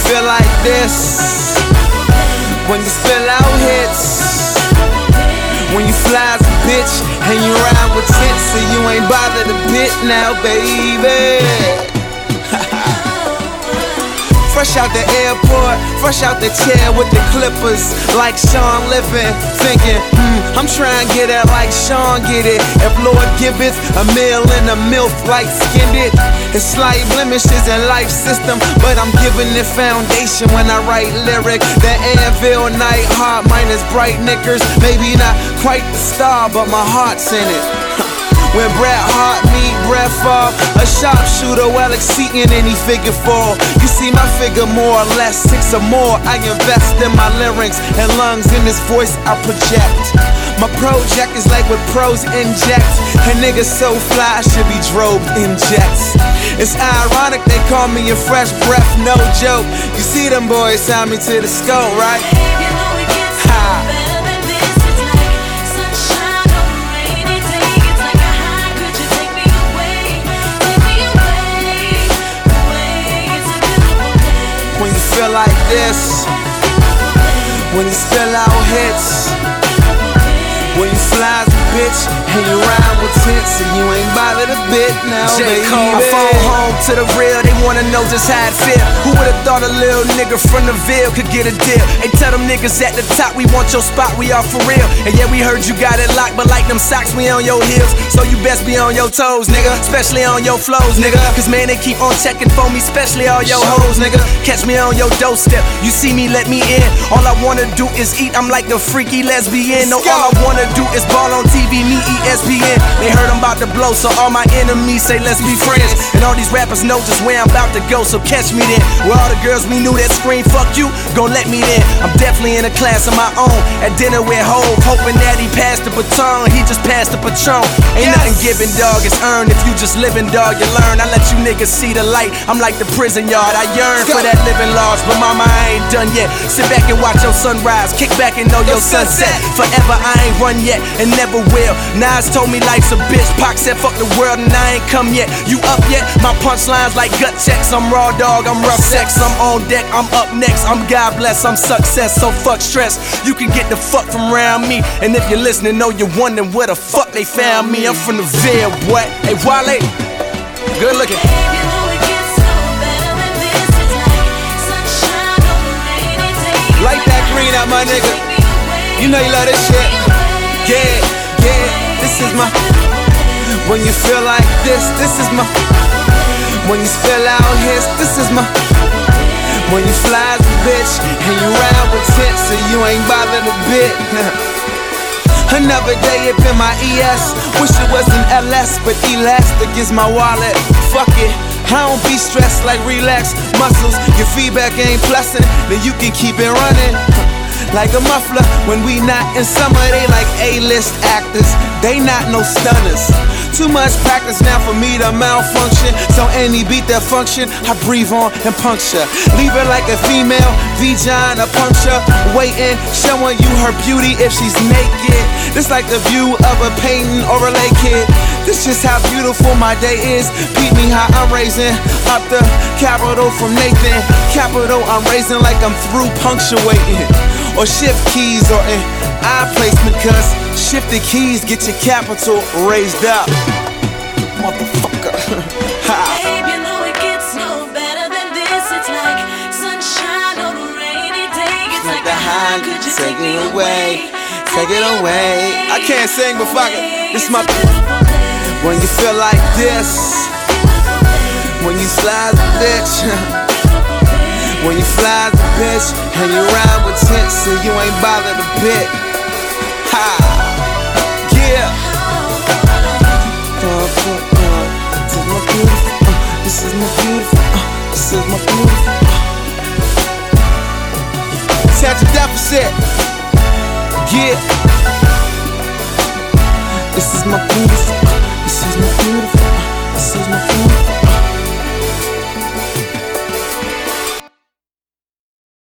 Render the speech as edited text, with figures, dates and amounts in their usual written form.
feel like this, when you spill out hits, when you fly as a bitch and you ride with tits, so you ain't bothered a bit now, baby. Fresh out the airport, fresh out the chair with the clippers, like Sean living, thinking, I'm trying to get it like Sean get it. If Lord giveth a meal and a milk light skinned it, it's slight blemishes in life system, but I'm giving it foundation when I write lyric. The Anvil night, heart minus bright knickers, maybe not quite the star, but my heart's in it. When Bret Hart meet Brett Favre, a sharpshooter well exceeding any figure 4. You see my figure more or less, 6 or more. I invest in my lyrics and lungs, in this voice I project. My project is like what pros inject, and niggas so fly I should be drove in jets. It's ironic they call me a fresh breath, no joke. You see them boys sign me to the scope, right? When you feel like this, when you spill out hits, when you fly as a bitch and you ride with tits, and you ain't bothered a bit now, baby. Call my phone home to the real, they wanna know just how it feel. Who would've thought a little nigga from the Ville could get a deal? Hey, tell them niggas at the top, we want your spot, we are for real. And yeah, we heard you got it locked, but like them socks, we on your heels. So you best be on your toes, nigga, especially on your flows, nigga. Cause man, they keep on checking for me, especially all your hoes, nigga. Catch me on your doorstep, you see me, let me in. All I wanna do is eat, I'm like a freaky lesbian. No, all I wanna do is ball on TV, me ESPN. They heard I'm about to blow, so all my enemies say let's be friends. And all these rappers know just where I'm about to go, so catch me then. Where all the girls we knew that scream fuck you, gon' let me in. I'm definitely in a class of my own, at dinner with Hove, hoping that he passed the baton, he just passed the Patron. Ain't nothing given, dog, it's earned. If you just living, dog, you learn. I let you niggas see the light, I'm like the prison yard. I yearn for that living large, but mama, I ain't done yet. Sit back and watch your sunrise, kick back and know your sunset. Forever I ain't run yet, and never will. Nas told me life's a bitch, Pac said fuck the world and I ain't come yet. You up yet? My punchlines like gut checks. I'm raw dog, I'm rough sex, I'm on deck, I'm up next. I'm God bless, I'm success, so fuck stress. You can get the fuck from around me, and if you're listening, know you're wondering where the fuck they found me. I'm from the Ville, boy. Hey, Wale, good looking. Light that green out, my nigga. You know you love this shit. Yeah, yeah, this is my. When you feel like this is my. When you spill out hits, this is my. When you fly as a bitch and you ride with tits, so you ain't bothered a bit. Another day up in my ES. Wish it was an LS, but elastic is my wallet. Fuck it, I don't be stressed, like relax muscles. Your feedback ain't pleasant, then you can keep it running. Like a muffler, when we not in summer, they like A-list actors. They not no stunners. Too much practice now for me to malfunction. So any beat that function, I breathe on and puncture. Leave her like a female, vagina puncture. Waiting, showing you her beauty if she's naked. This like the view of a painting or a lake kid. This just how beautiful my day is. Beat me how I'm raising up the capital from Nathan. Capital I'm raising like I'm through punctuating. Or shift keys or an eye placement, cause shift the keys, get your capital raised up. Motherfucker. Babe, you know it gets no better than this. It's like sunshine on a rainy day. It's like the high, could you take me away? Take it away. I can't sing, but fuck it. This is my. When you feel like this, when you slide the bitch. When you fly as a bitch and you ride with tits, so you ain't bothered a bit. Ha! Yeah! This is my beautiful. This is my beautiful. This is my beautiful. Attention deficit. Yeah! This is my beautiful. This is my beautiful. This is my beautiful.